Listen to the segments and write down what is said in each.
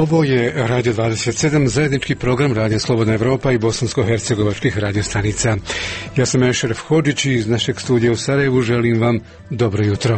Ovo je Radio 27, zajednički program Radio Slobodna Evropa i bosansko-hercegovačkih radiostanica. Ja sam Ešref Hodžić i iz našeg studija u Sarajevu želim vam dobro jutro.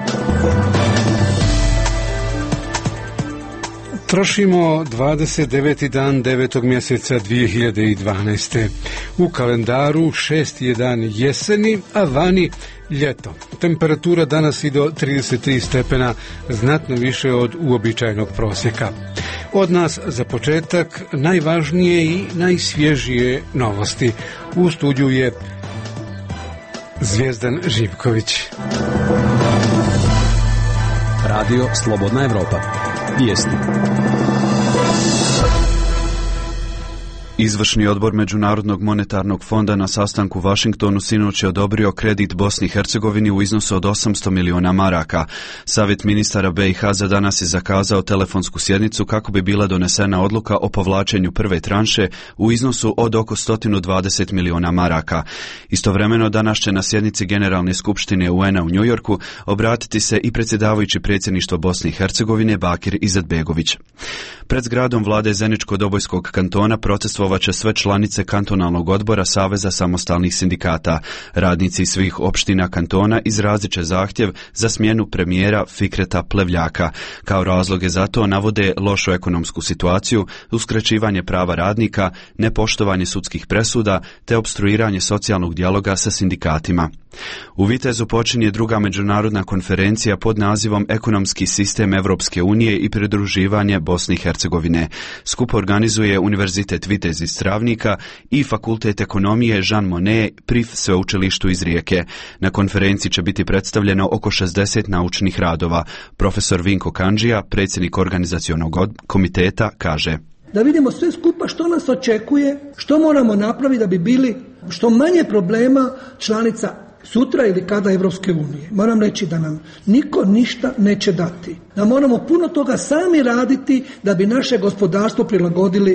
Trošimo 29. dan 9. mjeseca 2012. U kalendaru 6. je dan jeseni, a vani ljeto. Temperatura danas i do 33 stepena, znatno više od uobičajenog prosjeka. Od nas za početak najvažnije i najsvježije novosti. U studiju je Zvijezdan Živković. Radio Slobodna Evropa. Vijesti. Izvršni odbor Međunarodnog monetarnog fonda na sastanku u Vašingtonu sinoć je odobrio kredit Bosni i Hercegovini u iznosu od 800 miliona maraka. Savjet ministara BiH za danas je zakazao telefonsku sjednicu kako bi bila donesena odluka o povlačenju prve tranše u iznosu od oko 120 miliona maraka. Istovremeno danas će na sjednici Generalne skupštine UN-a u Njujorku obratiti se i predsjedavajući predsjedništva Bosne i Hercegovine Bakir Izetbegović. Pred zgradom vlade Zeničko-Dobojskog kantona protestvovat će sve članice kantonalnog odbora Saveza samostalnih sindikata. Radnici svih opština kantona izrazit će zahtjev za smjenu premijera Fikreta Plevljaka. Kao razloge za to navode lošu ekonomsku situaciju, uskraćivanje prava radnika, nepoštovanje sudskih presuda te opstruiranje socijalnog dijaloga sa sindikatima. U Vitezu počinje druga međunarodna konferencija pod nazivom Ekonomski sistem Evropske unije i pridruživanje Bosne i Hercegovine. Skup organizuje Univerzitet Vitez iz Travnika i Fakultet ekonomije Jean Monnet pri sveučilištu iz Rijeke. Na konferenciji će biti predstavljeno oko 60 naučnih radova. Profesor Vinko Kandžija, predsjednik organizacionog komiteta, kaže: da vidimo sve skupa što nas očekuje, što moramo napraviti da bi bili što manje problema članica sutra ili kada Evropske unije. Moram reći da nam niko ništa neće dati. Da moramo puno toga sami raditi da bi naše gospodarstvo prilagodili.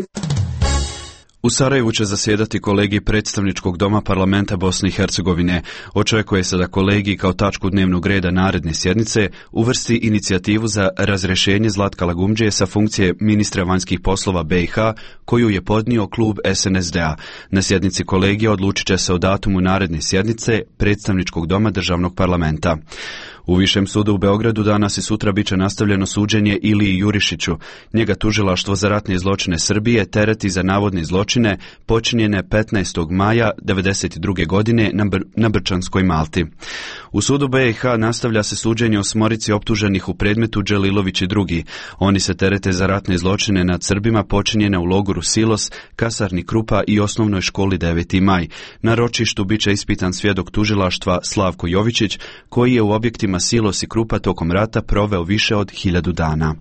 U Sarajevu će zasjedati kolegij predstavničkog doma parlamenta Bosne i Hercegovine. Očekuje se da kolegij kao tačku dnevnog reda naredne sjednice uvrsti inicijativu za razrješenje Zlatka Lagumdžije sa funkcije ministra vanjskih poslova BiH, koju je podnio klub SNSD-a. Na sjednici kolegija odlučit će se o datumu naredne sjednice predstavničkog doma državnog parlamenta. U Višem sudu u Beogradu danas i sutra bit će nastavljeno suđenje Iliji Jurišiću. Njega tužilaštvo za ratne zločine Srbije tereti za navodne zločine počinjene 15. maja 1992. godine na Brčanskoj Malti. U sudu BiH nastavlja se suđenje osmorici optuženih u predmetu Đelilović i drugi. Oni se terete za ratne zločine nad Srbima počinjene u logoru Silos, kasarni Krupa i osnovnoj školi 9. maj. Na ročištu bit će ispitan svjedok tužilaštva Slavko Jovičić, koji je u objektima Silos i Krupa tokom rata proveo više od 1000 dana.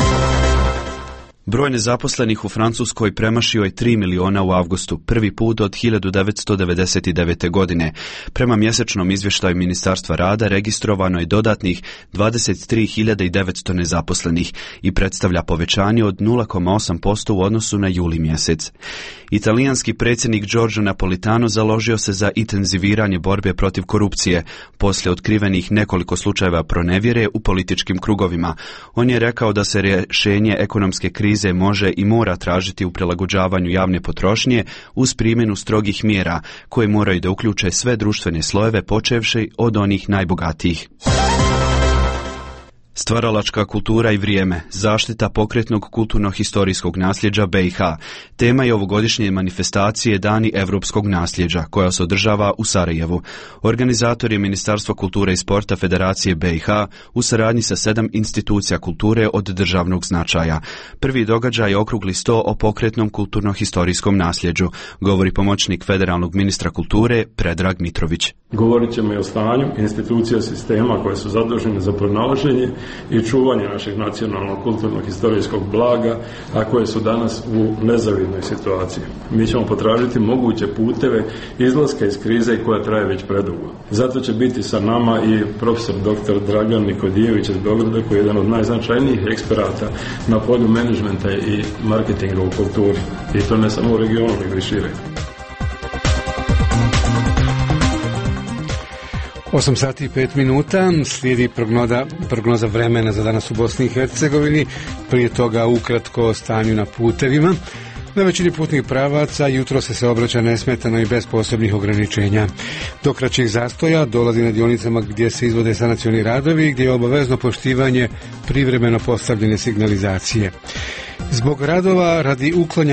Broj nezaposlenih u Francuskoj premašio je 3 miliona u avgustu, prvi put od 1999. godine. Prema mjesečnom izvještaju Ministarstva rada registrovano je dodatnih 23.900 nezaposlenih i predstavlja povećanje od 0,8% u odnosu na juli mjesec. Italijanski predsjednik Giorgio Napolitano založio se za intenziviranje borbe protiv korupcije, poslije otkrivenih nekoliko slučajeva pronevjere u političkim krugovima. On je rekao da se rješenje ekonomske krize može i mora tražiti u prilagođavanju javne potrošnje uz primjenu strogih mjera koje moraju da uključe sve društvene slojeve počevši od onih najbogatijih. Stvaralačka kultura i vrijeme, zaštita pokretnog kulturno-historijskog nasljeđa BiH. Tema je ovogodišnje manifestacije Dani europskog nasljeđa, koja se održava u Sarajevu. Organizator je Ministarstvo kulture i sporta Federacije BiH u saradnji sa 7 institucija kulture od državnog značaja. Prvi događaj je okrugli sto o pokretnom kulturno-historijskom nasljeđu, govori pomoćnik federalnog ministra kulture Predrag Mitrović. Govorit ćemo i o stanju institucija sistema koje su zadužene za pronalaženje i čuvanje našeg nacionalnog kulturnog historijskog blaga, a koje su danas u nezavidnoj situaciji. Mi ćemo potražiti moguće puteve izlaska iz krize koja traje već predugo. Zato će biti sa nama i profesor dr. Dragan Nikodijević iz Beograda, koji je jedan od najznačajnijih eksperata na polju menadžmenta i marketinga u kulturi. I to ne samo u regionu, nego i šire. 8 sati i 5 minuta, slijedi prognoza vremena za danas u Bosni i Hercegovini, prije toga ukratko o stanju na putevima. Na većini putnih pravaca jutro se saobraća nesmetano i bez posebnih ograničenja. Do kraćih zastoja dolazi na dionicama gdje se izvode sanacioni radovi, gdje je obavezno poštivanje privremeno postavljene signalizacije. Zbog radova radi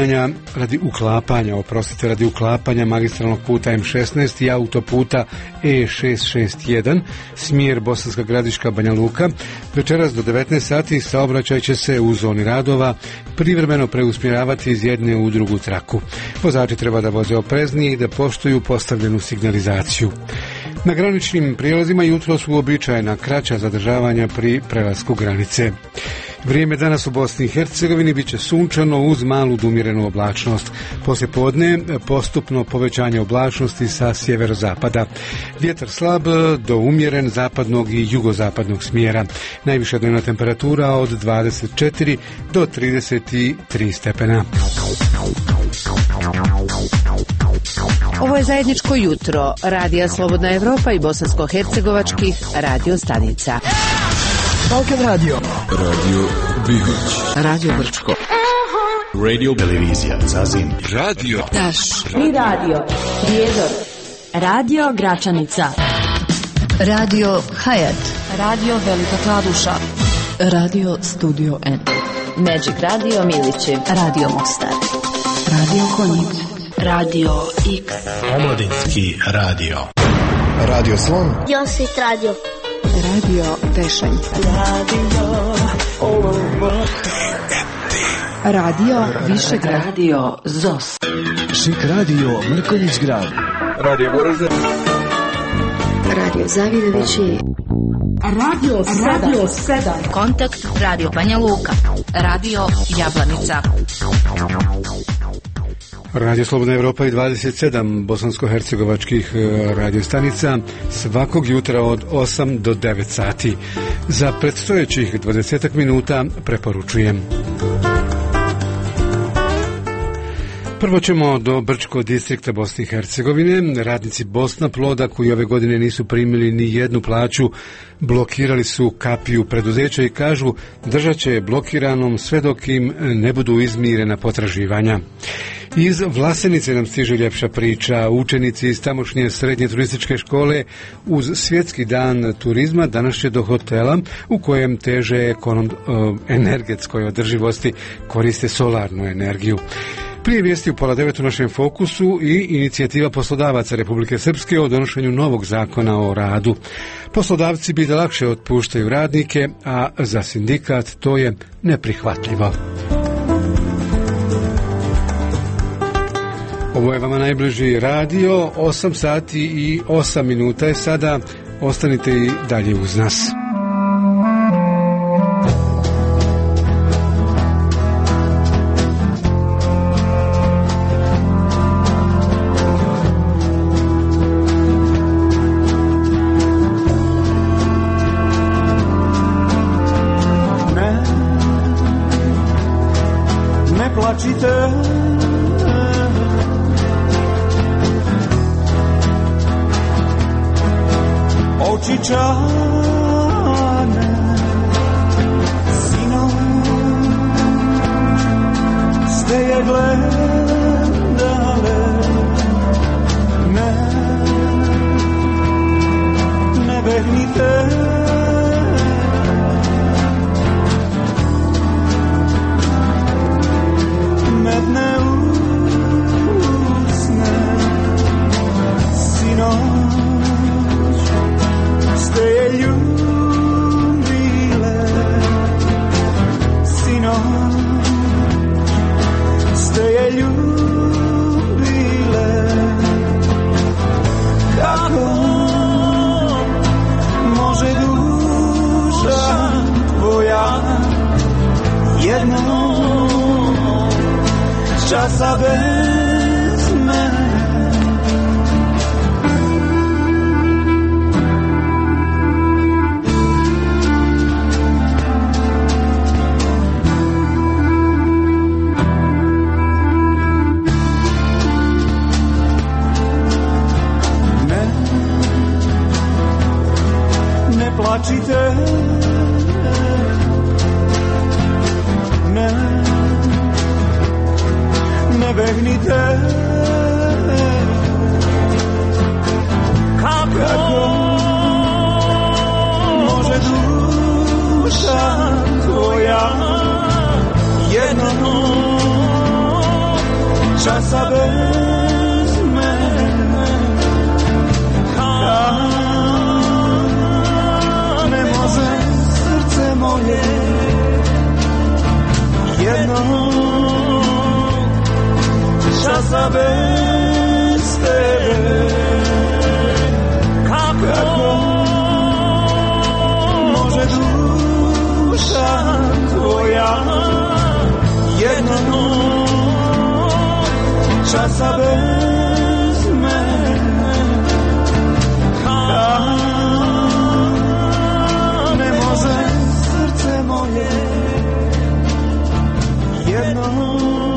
uklapanja magistralnog puta M16 i autoputa E661, smjer Bosanska Gradiška Banja Luka, večeras do 19 sati saobraćaj će se u zoni radova privremeno preusmjeravati iz jedne u drugu traku. Vozači treba da voze opreznije i da poštuju postavljenu signalizaciju. Na graničnim prijelazima jutro su uobičajena kraća zadržavanja pri prelasku granice. Vrijeme danas u Bosni i Hercegovini bit će sunčano uz malu umjerenu oblačnost. Poslijepodne postupno povećanje oblačnosti sa sjeverozapada. Vjetar slab do umjeren zapadnog i jugozapadnog smjera. Najviša dnevna temperatura od 24 do 33 stepena. Ovo je zajedničko jutro Radija Slobodna Evropa i bosansko-hercegovačkih radio stanica. Balkan Radio. Radio Bihać. Radio Brčko. Radio Televizija Zazim. Radio Taš. I radio Prijedor. Radio Gračanica. Radio Hayat. Radio Velika Kladuša. Radio Studio N. Magic Radio Milići. Radio Mostar. Radio Konjic. Radio X. Omladinski radio. Radio Slon. Josit Radio. Radio Tešanj. Radio Višegrad. Radio ZOS. Šik Radio Mrkonjić Grad. Radio Goražde. Radio Zavidovići. Radio 7. Kontakt Radio Banja Luka. Radio Jablanica. Radio Slobodna Evropa i 27 bosansko-hercegovačkih radiostanica svakog jutra od 8 do 9 sati. Za predstojećih 20 minuta preporučujem. Prvo ćemo do Brčko distrikta Bosne i Hercegovine. Radnici Bosna Ploda koji ove godine nisu primili ni jednu plaću blokirali su kapiju preduzeća i kažu držat će je blokiranom sve dok im ne budu izmirena potraživanja. Iz Vlasenice nam stiže ljepša priča. Učenici iz tamošnje srednje turističke škole uz svjetski dan turizma danas će do hotela u kojem teže energetskoj održivosti koriste solarnu energiju. Prije vijesti u 8:30 u našem fokusu i inicijativa poslodavaca Republike Srpske o donošenju novog zakona o radu. Poslodavci bi da lakše otpuštaju radnike, a za sindikat to je neprihvatljivo. Ovo je vama najbliži radio, 8 sati i 8 minuta je sada, ostanite i dalje uz nas. Ne plačite, očičane, sinoć ste je gledale, ne behnite, medne usne, sinoć ste je ljubile, sinoć ste je ljubile. Kako može duša tvoja jednog časa bez mene? plačite, ne begnite. Kako može duša tvoja jednog časa bez mene, ne može srce moje jednog časa bez tebe. Kako može duša tvoja jednog časa bez mene, ne može srce moje jednog.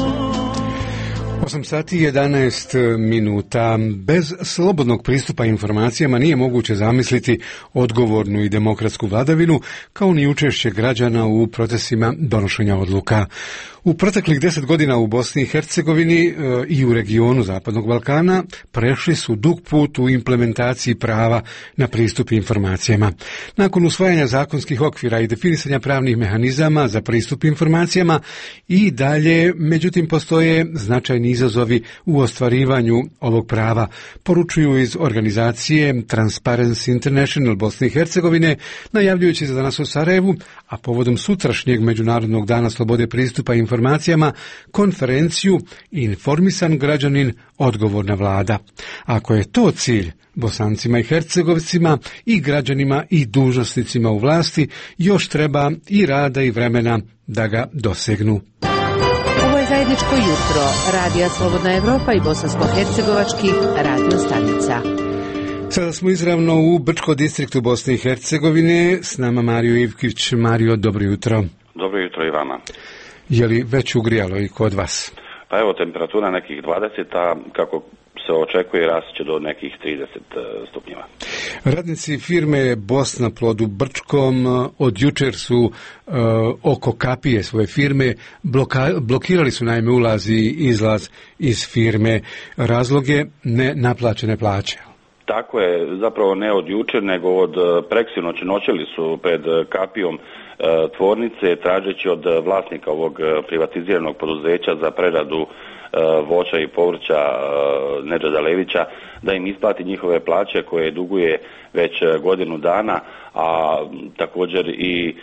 8 sati i 11 minuta. Bez slobodnog pristupa informacijama nije moguće zamisliti odgovornu i demokratsku vladavinu, kao ni učešće građana u procesima donošenja odluka. U proteklih 10 godina u Bosni i Hercegovini i u regionu Zapadnog Balkana prešli su dug put u implementaciji prava na pristup informacijama. Nakon usvajanja zakonskih okvira i definisanja pravnih mehanizama za pristup informacijama i dalje, međutim, postoje značajni izazovi u ostvarivanju ovog prava, poručuju iz organizacije Transparency International Bosne i Hercegovine, najavljujući za danas u Sarajevu, a povodom sutrašnjeg Međunarodnog dana slobode pristupa informacijama, konferenciju Informisan građanin, odgovorna vlada. Ako je to cilj, Bosancima i Hercegovcima i građanima i dužnosnicima u vlasti još treba i rada i vremena da ga dosegnu. Ovo je zajedničko jutro Radija Slobodna Evropa i bosansko-hercegovačkih radio stanica. Sada smo izravno u Brčko distriktu Bosne i Hercegovine. S nama Mario Ivkić. Mario, dobro jutro. Dobro jutro i vama. Je li već ugrijalo i kod vas? Pa evo, temperatura nekih 20, a kako se očekuje rast će do nekih 30 stupnjeva. Radnici firme Bosnaplod u Brčkom od jučer su oko kapije svoje firme blokirali su naime ulaz i izlaz iz firme. Razloge nenaplaćene plaće. Tako je, zapravo ne od jučer, nego od preksinoći noćili su pred kapijom tvornice tražeći od vlasnika ovog privatiziranog poduzeća za preradu voća i povrća Nedžada Levića da im isplati njihove plaće koje duguje već godinu dana, a također i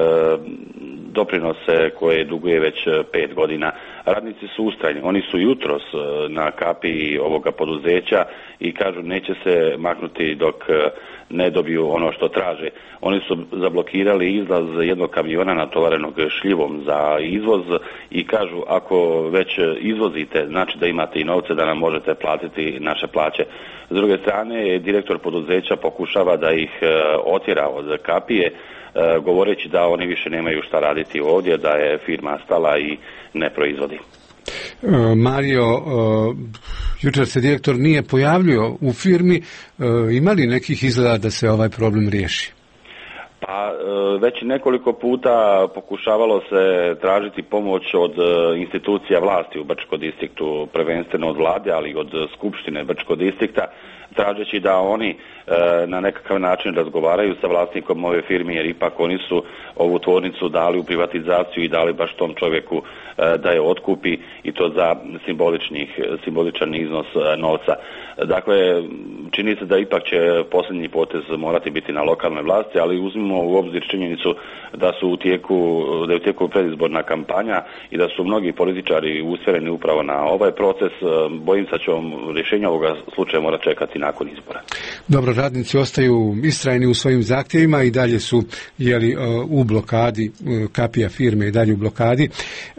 doprinose koje duguje već 5 godina. Radnici su ustrajni, oni su jutros na kapiji ovoga poduzeća i kažu neće se maknuti dok ne dobiju ono što traže. Oni su zablokirali izlaz jednog kamiona natovarenog šljivom za izvoz i kažu ako već izvozite, znači da imate i novce da nam možete platiti naše plaće. S druge strane, direktor poduzeća pokušava da ih otjera od kapije, govoreći da oni više nemaju šta raditi ovdje, da je firma stala i ne proizvodi. Mario, jučer se direktor nije pojavljio u firmi, ima li nekih izgleda da se ovaj problem riješi? Pa već nekoliko puta pokušavalo se tražiti pomoć od institucija vlasti u Brčko distriktu, prvenstveno od vlade, ali i od skupštine Brčko distrikta, tražeći da oni na nekakav način razgovaraju sa vlasnikom ove firme, jer ipak oni su ovu tvornicu dali u privatizaciju i dali baš tom čovjeku da je otkupi i to za simboličan iznos novca. Dakle, čini se da ipak će posljednji potez morati biti na lokalnoj vlasti, ali uzmimo u obzir činjenicu da je u tijeku predizborna kampanja i da su mnogi političari usmjereni upravo na ovaj proces. Bojim se da ćemo rješenja ovoga slučaja mora čekati nakon izbora. Dobro, radnici ostaju istrajni u svojim zahtjevima i dalje su u blokadi, kapija firme i dalje u blokadi.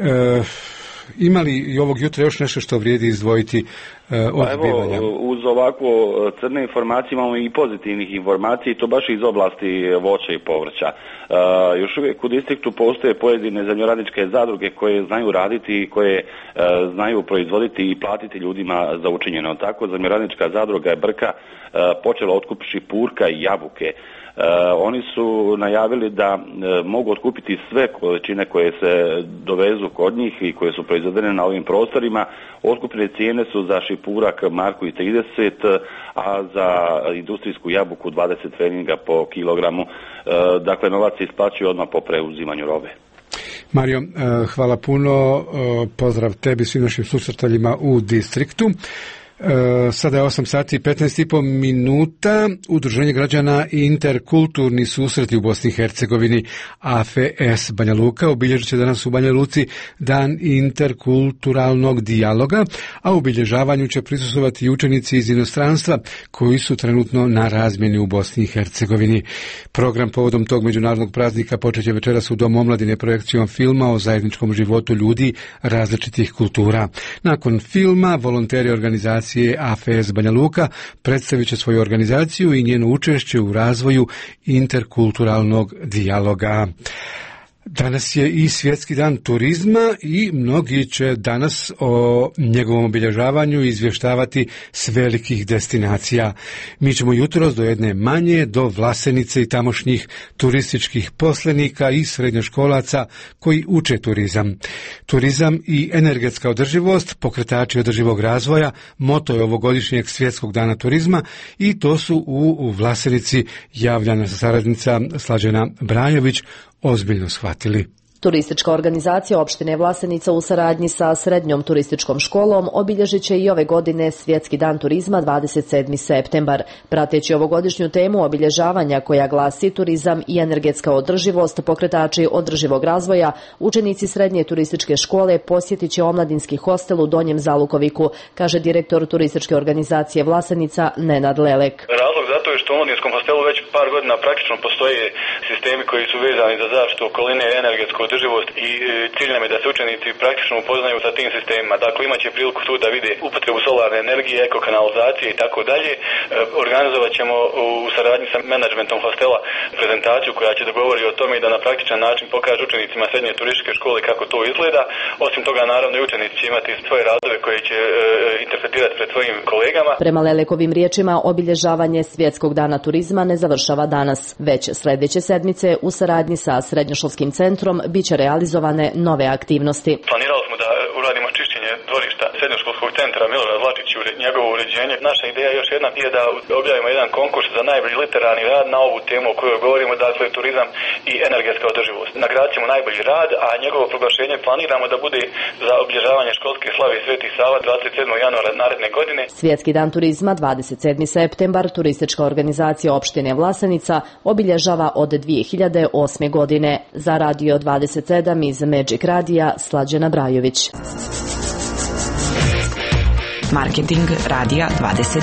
Ima li i ovog jutra još nešto što vrijedi izdvojiti od zbivanja? Evo, uz ovakvo crne informacije imamo i pozitivnih informacija i to baš iz oblasti voća i povrća. Još uvijek u distriktu postoje pojedine zemljoradničke zadruge koje znaju raditi i koje znaju proizvoditi i platiti ljudima za učinjeno. Tako zemljoradnička zadruga je Brka počela otkup šipurka i jabuke. Oni su najavili da mogu otkupiti sve količine koje se dovezu kod njih i koje su proizvedene na ovim prostorima. Otkupne cijene su za šipurak marku i 30, a za industrijsku jabuku 20 pfenninga po kilogramu. Dakle, novac se isplaćuje odmah po preuzimanju robe. Mario, hvala puno. Pozdrav tebi, svim našim susretaljima u distriktu. Sada je 8 sati i 15,5 minuta. Udruženje građana i interkulturni susreti u Bosni i Hercegovini AFS Banja Luka obilježit će danas u Banja Luci dan interkulturalnog dijaloga, a obilježavanju će prisustvovati i učenici iz inostranstva koji su trenutno na razmjeni u Bosni i Hercegovini. Program povodom tog međunarodnog praznika počet će večeras u Domu omladine projekcijom filma o zajedničkom životu ljudi različitih kultura. Nakon filma volonteri organizacije AFS Banja Luka predstavit će svoju organizaciju i njeno učešće u razvoju interkulturalnog dijaloga. Danas je i Svjetski dan turizma i mnogi će danas o njegovom obilježavanju izvještavati s velikih destinacija. Mi ćemo jutros do jedne manje, do Vlasenice i tamošnjih turističkih poslenika i srednjoškolaca koji uče turizam. Turizam i energetska održivost, pokretači održivog razvoja, moto je ovogodišnjeg Svjetskog dana turizma i to su u Vlasenici, javlja naša saradnica Slađana Brajović, ozbiljno shvatili. Turistička organizacija opštine Vlasenica u saradnji sa Srednjom turističkom školom obilježit će i ove godine Svjetski dan turizma 27. septembar. Prateći ovogodišnju temu obilježavanja koja glasi turizam i energetska održivost, pokretači održivog razvoja, učenici Srednje turističke škole posjetit će omladinski hostel u Donjem Zalukoviku, kaže direktor turističke organizacije Vlasenica Nenad Lelek. Razlog zato je što u omladinskom hostelu već par godina praktično postoje sistemi koji su vezani za zaštitu okoline, energetsku održivost i cilj nam je da se učenici praktično upoznaju sa tim sistemima. Dakle, imat će priliku tu da vide upotrebu solarne energije, ekokanalizacije i tako dalje. Organizovat ćemo u saradnji sa menadžmentom hostela prezentaciju koja će dogovori o tome i da na praktičan način pokaže učenicima Srednje turističke škole kako to izgleda. Osim toga, naravno, i učenici će imati svoje radove koje će interpretirati pred svojim kolegama. Prema Lelekovim riječima, obilježavanje Svjetskog dana turizma ne završava danas. Već sljedeće sedmice u saradnji sa Srednjoškolskim centrom biće realizovane nove aktivnosti. Planirali smo da uradimo čišćenje dvorišta Srednjoškolskog centra Milorad Vlačić, njegovo uređenje. Naša ideja još jedna je da objavimo jedan konkurs za najbolji literarni rad na ovu temu o kojoj govorimo, dakle turizam i energetska održivost. Nagradit ćemo najbolji rad, a njegovo proglašenje planiramo da bude za obilježavanje školske slave Sveti Sava 27. januara naredne godine. Svjetski dan turizma 27. septembar turistička organizacija opštine Vlasenica obilježava od 2008. godine. Za Radio 27 iz Magic Radija Slađana Brajović. Marketing Radija 27.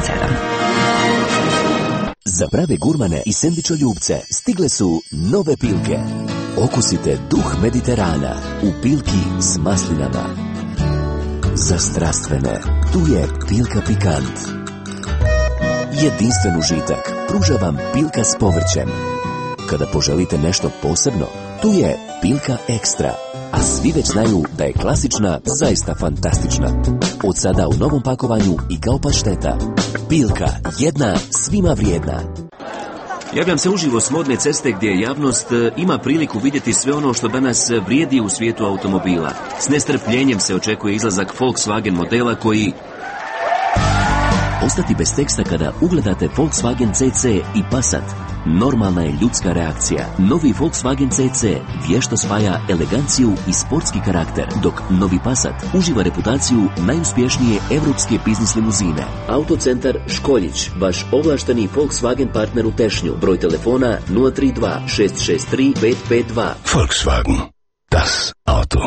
Za prave gurmane i sendvičoljubce stigle su nove pilke. Okusite duh Mediterana u pilki s maslinama. Za strastvene, tu je pilka pikant. Jedinstven užitak pruža vam pilka s povrćem. Kada poželite nešto posebno, tu je pilka ekstra. A svi već znaju da je klasična zaista fantastična. Od sada u novom pakovanju i kao pašteta. Pilka, jedna, svima vrijedna. Javljam se uživo s Modne ceste gdje javnost ima priliku vidjeti sve ono što danas vrijedi u svijetu automobila. S nestrpljenjem se očekuje izlazak Volkswagen modela koji... Ostati bez teksta kada ugledate Volkswagen CC i Passat. Normalna je ljudska reakcija. Novi Volkswagen CC vješto spaja eleganciju i sportski karakter, dok novi Passat uživa reputaciju najuspješnije evropske biznis limuzine. Autocentar Školjić, vaš ovlašteni Volkswagen partner u Tešnju. Broj telefona 032 663 552. Volkswagen. Das Auto.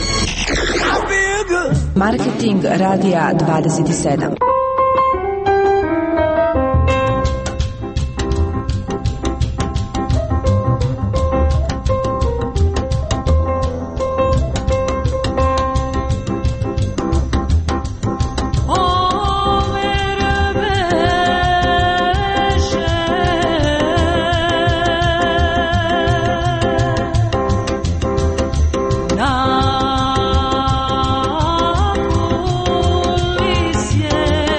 Marketing Radija 27. Yeah.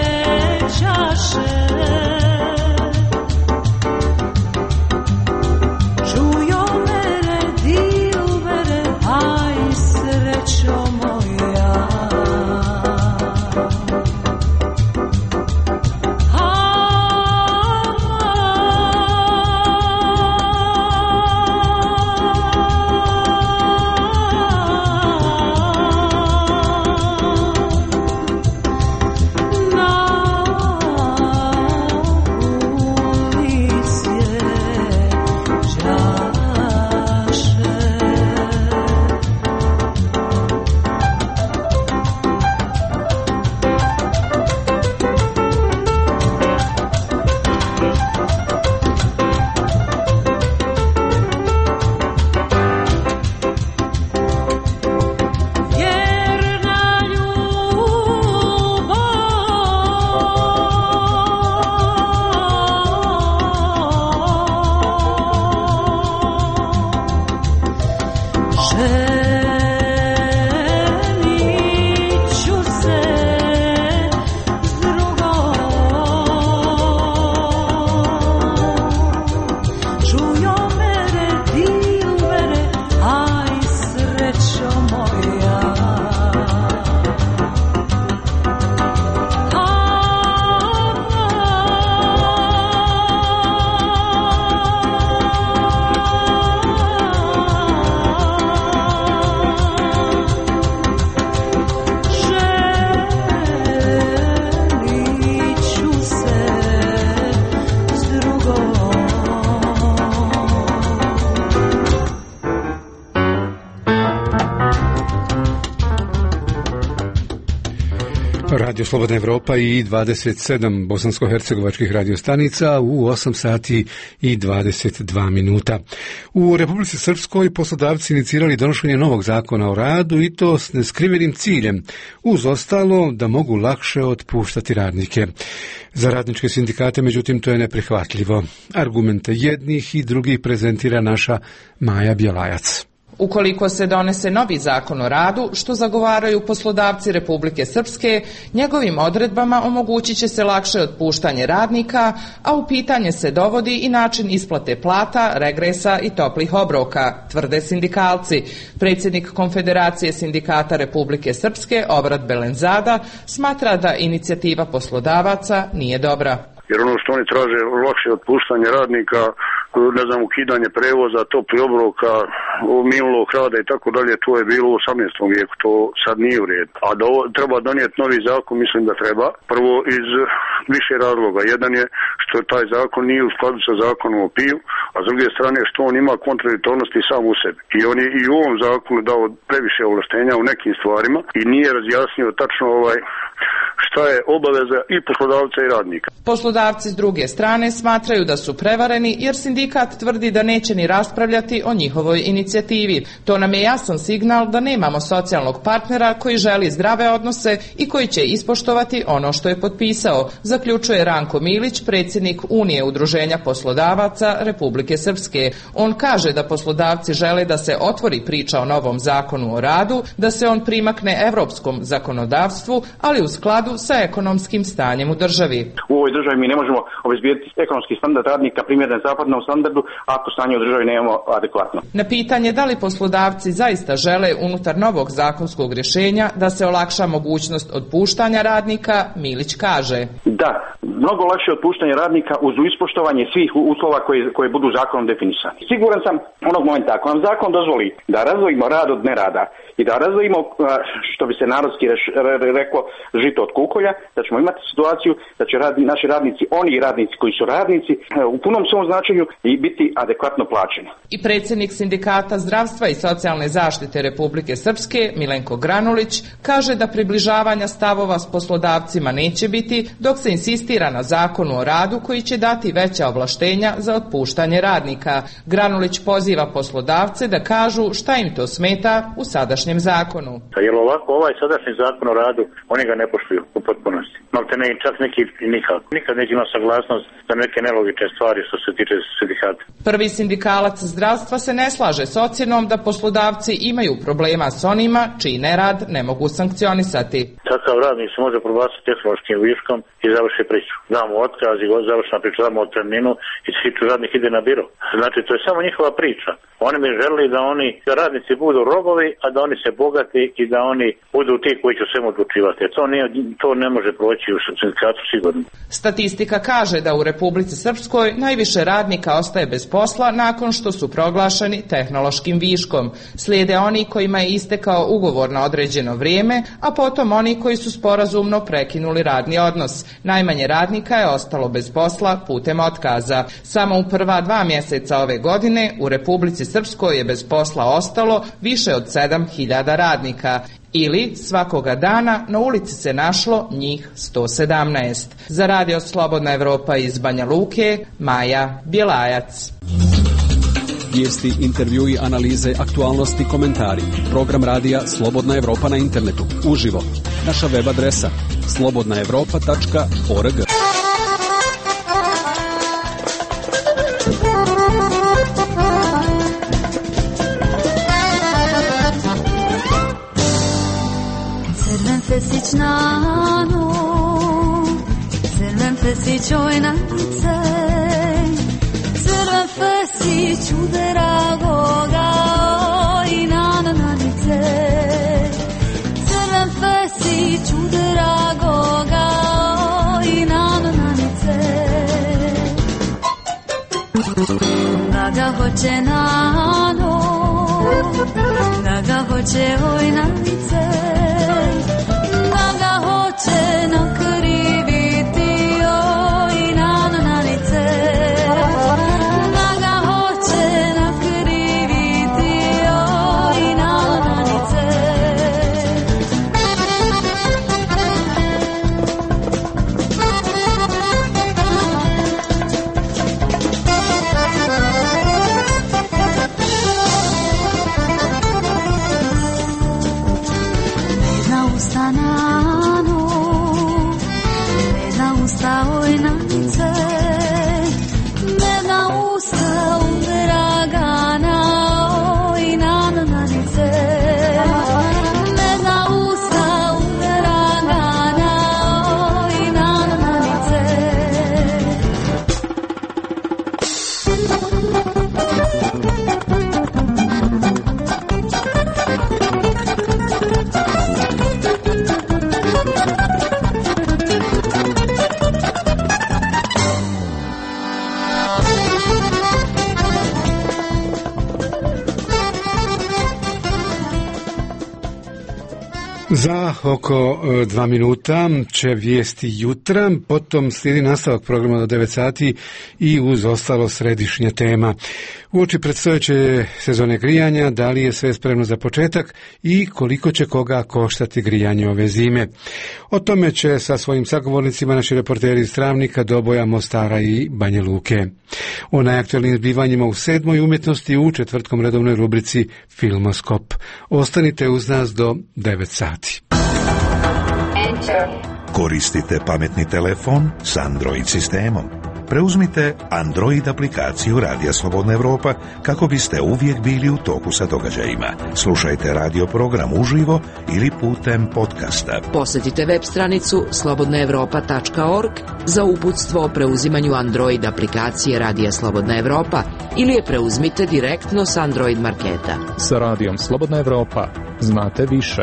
Radio Slobodna Evropa i 27 bosansko-hercegovačkih radiostanica u 8 sati i 22 minuta. U Republici Srpskoj poslodavci inicirali donošenje novog zakona o radu i to s neskrivenim ciljem, uz ostalo da mogu lakše otpuštati radnike. Za radničke sindikate, međutim, to je neprihvatljivo. Argumente jednih i drugih prezentira naša Maja Bjelajac. Ukoliko se donese novi zakon o radu, što zagovaraju poslodavci Republike Srpske, njegovim odredbama omogućit će se lakše otpuštanje radnika, a u pitanje se dovodi i način isplate plata, regresa i toplih obroka, tvrde sindikalci. Predsjednik Konfederacije sindikata Republike Srpske, Obrat Belenzada, smatra da inicijativa poslodavaca nije dobra. Jer ono što oni traže lakše otpuštanje radnika, ne znam, ukidanje prevoza, topli obroka, minulog rada i tako dalje, to je bilo u 18. vijeku, to sad nije u redu. A da treba donijeti novi zakon, mislim da treba. Prvo iz više razloga. Jedan je što taj zakon nije u skladu sa zakonom o piju, a s druge strane što on ima kontradiktornosti sam u sebi. I on je i u ovom zakonu dao previše ovlaštenja u nekim stvarima i nije razjasnio tačno šta je obaveza i poslodavca i radnika. Poslodavci s druge strane smatraju da su prevareni jer sindikat tvrdi da neće ni raspravljati o njihovoj inicijativi. To nam je jasan signal da nemamo socijalnog partnera koji želi zdrave odnose i koji će ispoštovati ono što je potpisao, zaključuje Ranko Milić, predsjednik Unije udruženja poslodavaca Republike Srpske. On kaže da poslodavci žele da se otvori priča o novom zakonu o radu, da se on primakne evropskom zakonodavstvu, ali u skladu sa ekonomskim stanjem u državi. U ovoj državi mi ne možemo obezbijediti ekonomski standard radnika primjeren zapadnom standardu ako stanje u državi nemamo adekvatno. Na pitanje da li poslodavci zaista žele unutar novog zakonskog rješenja da se olakša mogućnost otpuštanja radnika, Milić kaže: Da, mnogo lakše otpuštanje radnika uz ispoštovanje svih uslova koje budu zakonom definisani. Siguran sam onog momenta ako nam zakon dozvoli da razdvojimo rad od nerada i da razdvojimo, što bi se narodski reklo, žito od kukolja, da ćemo imati situaciju da će naši radnici, oni radnici koji su radnici, u punom svom značenju i biti adekvatno plaćeni. I predsjednik Sindikata zdravstva i socijalne zaštite Republike Srpske, Milenko Granulić, kaže da približavanja stavova s poslodavcima neće biti dok se insistira na zakonu o radu koji će dati veća ovlaštenja za otpuštanje radnika. Granulić poziva poslodavce da kažu šta im to smeta u sadašnjem zakonu. Jer ovako ovaj sadašnji zakon o radu, oni ga ne poštuju u potpunosti. Malte ne, čak neki nikako. Nikad neće imati saglasnost za neke nelogične stvari što se tiče sindikata. Prvi sindikalac zdravstva se ne slaže s ocjenom da poslodavci imaju problema s onima čiji nerad ne mogu sankcionisati. Takav radnik se može probaciti tehnološkim viškom i završi priču. Damo otkaz i završna priča, damo otpremninu i radnik ide na biro. Znači, to je samo njihova priča. Oni bi želili da radnici budu robovi, a da oni se bogati i da oni budu ti koji će svemu odlučivati. To ne može proći u sindikatu sigurno. Statistika kaže da u Republici Srpskoj najviše radnika ostaje bez posla nakon što su proglašeni tehnološkim viškom. Slijede oni kojima je istekao ugovor na određeno vrijeme, a potom oni koji su sporazumno prekinuli radni odnos. Najmanje radnika je ostalo bez posla putem otkaza. Samo u prva 2 mjeseca ove godine u Republici Srpskoj je bez posla ostalo više od 7.000 radnika. Ili svakoga dana na ulici se našlo njih 117. Za Radio Slobodna Evropa iz Banja Luke, Maja Bjelajac. Vijesti, intervjui, analize, aktualnosti, komentari. Program radija Slobodna Evropa na internetu. Uživo. Naša web adresa slobodnaevropa.org. Fesić nano, crven fesić ojnace, crven fesić udara goga i nananice, crven fesić udara goga i nananice. Da ga hoće nano, da ga hoće ojnace, da hoće nakriviti oj nananice, da ga hoće nakriviti oj nananice. Za oko 2 minuta će vijesti jutra, potom slijedi nastavak programa do 9 sati i uz ostalo središnja tema. Uoči predstojeće sezone grijanja, da li je sve spremno za početak i koliko će koga koštati grijanje ove zime. O tome će sa svojim sagovornicima naši reporteri iz Travnika, Doboja, Mostara i Banja Luke. O najaktualnim zbivanjima u 7. umjetnosti u četvrtkom redovnoj rubrici Filmoskop. Ostanite uz nas do 9 sati. Koristite pametni telefon s Android sistemom. Preuzmite Android aplikaciju Radija Slobodna Evropa kako biste uvijek bili u toku sa događajima. Slušajte radio program uživo ili putem podcasta. Posjetite web stranicu slobodnaevropa.org za uputstvo o preuzimanju Android aplikacije Radija Slobodna Evropa ili je preuzmite direktno s Android marketa. Sa Radijom Slobodna Evropa znate više.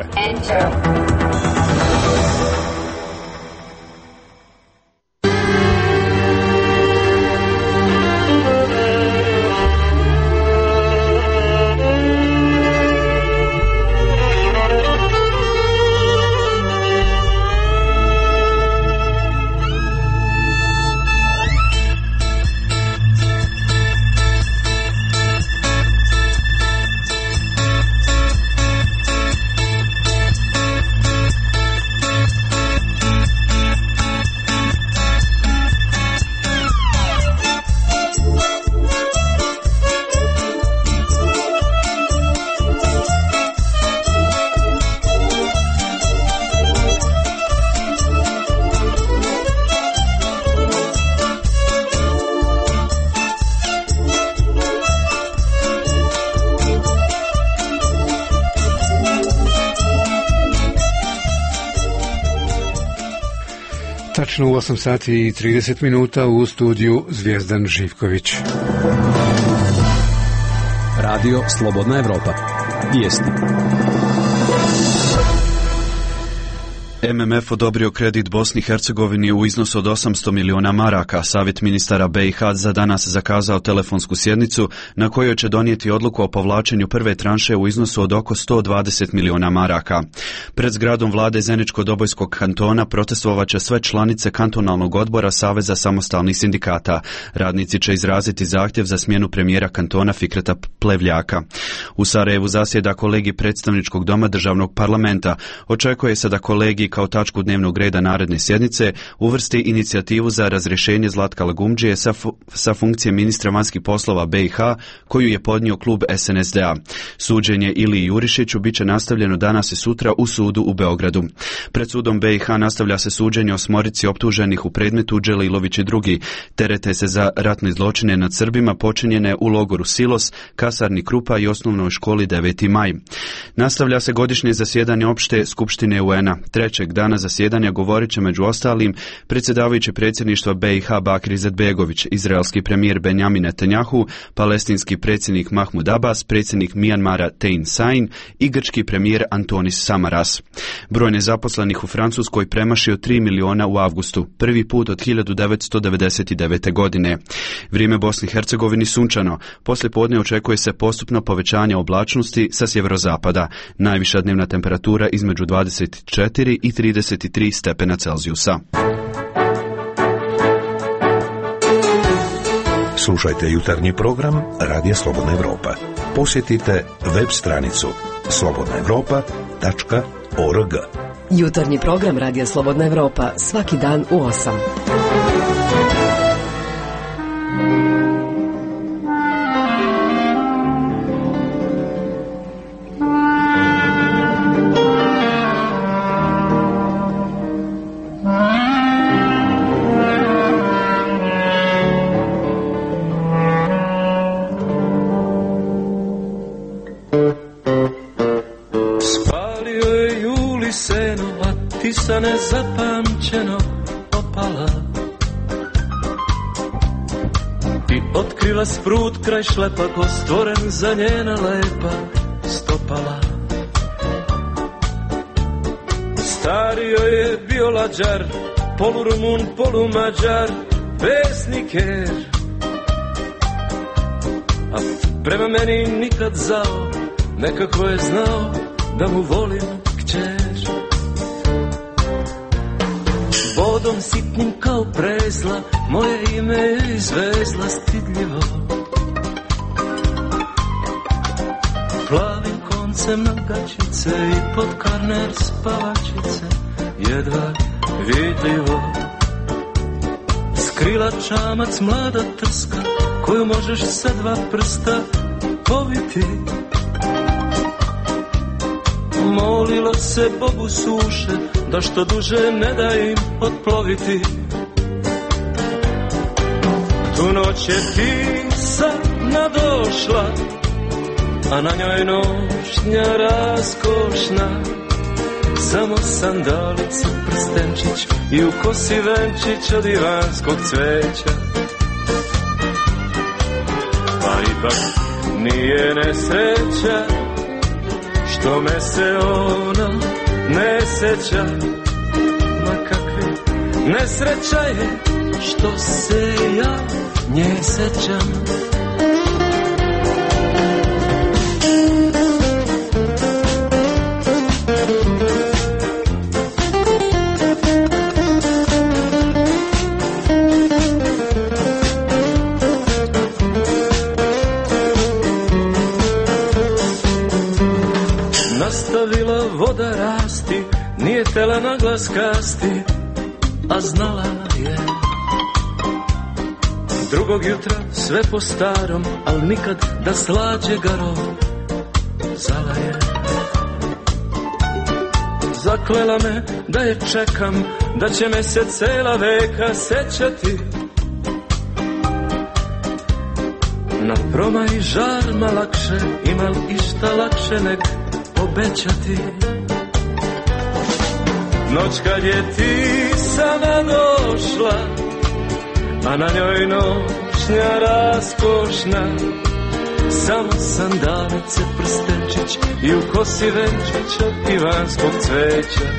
Tačno u 8 sati i 30 minuta u studiju Zvijezdan Živković. Radio Slobodna Evropa. Vijesti. MMF odobrio kredit Bosni i Hercegovini u iznosu od 800 miliona maraka. Savjet ministara BiH za danas zakazao telefonsku sjednicu na kojoj će donijeti odluku o povlačenju prve tranše u iznosu od oko 120 miliona maraka. Pred zgradom vlade Zeničko-Dobojskog kantona protestovat će sve članice kantonalnog odbora Saveza samostalnih sindikata. Radnici će izraziti zahtjev za smjenu premijera kantona Fikreta Plevljaka. U Sarajevu zasjeda kolegij predstavničkog doma državnog parlamenta. Očekuje se da kolegij kao tačku dnevnog reda naredne sjednice uvrsti inicijativu za razrješenje Zlatka Lagumdžije sa funkcije ministra vanjskih poslova BiH koju je podnio klub SNSD-a. Suđenje Iliji Jurišiću bit će nastavljeno danas i sutra u sudu u Beogradu. Pred sudom BiH nastavlja se suđenje o 8 optuženih u predmetu Đelilović i drugi. Terete se za ratne zločine nad Srbima počinjene u logoru Silos, kasarni Krupa i osnovnoj školi 9. maj. Nastavlja se godišnje zasjedanje opšte skupštine UN-a. Trećeg dana zasjedanja govorit će među ostalim predsjedavajući predsjedništva BiH Bakir Izetbegović, izraelski premijer Benjamin Netanjahu, palestinski predsjednik Mahmud Abbas, predsjednik Mijanmara Thein Sein i grčki premijer Antonis Samaras. Broj nezaposlenih u Francuskoj premašio 3 miliona u avgustu, prvi put od 1999. godine. Vrijeme Bosni i Hercegovini sunčano. Poslije podne očekuje se postupno povećanje oblačnosti sa sjeverozapada. Najviša dnevna temperatura između 24 i 33 stepena Celzijusa. Slušajte jutarnji program Radija Slobodna Evropa. Posjetite web stranicu slobodnaevropa.org. Jutarnji program Radija Slobodna Evropa svaki dan u 8. Nezapamćeno opala i otkrila sprut kraj šlepa ko stvoren za njena lepa stopala. Stario je bio lađar, polurumun, polumađar, pesniker, a prema meni nikad zao, nekako je znao da mu volim kćer. brodom sitnim kao prezla, moje ime je izvezla stidljivo. Plavim koncem na gačice i pod karner spavačice, jedva vidljivo. Skrila čamac mlada trska, koju možeš sa 2 prsta poviti. Molilo se Bogu suše, da što duže ne da im otploviti. Tu noć je ptica nadošla, a na njoj nošnja raskošna. Samo sandalica, prstenčić i u kosi venčić od ivanskog cveća. Pa ipak nije nesreća što me se ona ne seća. Ma kakve nesreća je što se ja nje sećam. Nastavila voda rasti, nije tela na glas kasti, a znala je. Drugog jutra sve po starom, al nikad da slađe garo, zala je. Zaklela me da je čekam, da će me se cela veka sećati. Na promaj žarma lakše, imal išta lakše nek obećati. Noć kad je ti sama došla, a na njoj nošnja raskošna. Samo sandalice, prstenčić i u kosi venčić od ivanskog cveća.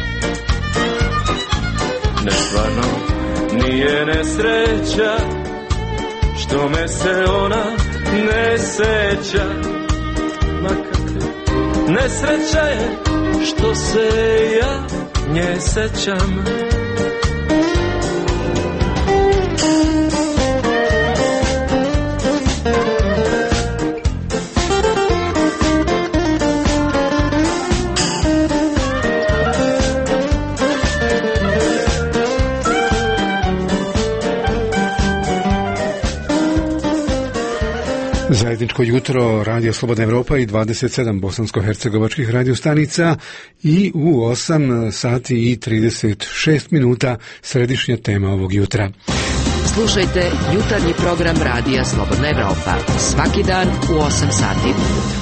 Ne stvarno nije nesreća što me se ona ne seća. Ma kakve nesreća je što se ja nje sećam. Zajedničko jutro Radio Slobodna Evropa i 27 bosansko-hercegovačkih radiostanica i u 8 sati i 36 minuta središnja tema ovog jutra. Slušajte jutarnji program Radija Slobodna Evropa svaki dan u 8 sati.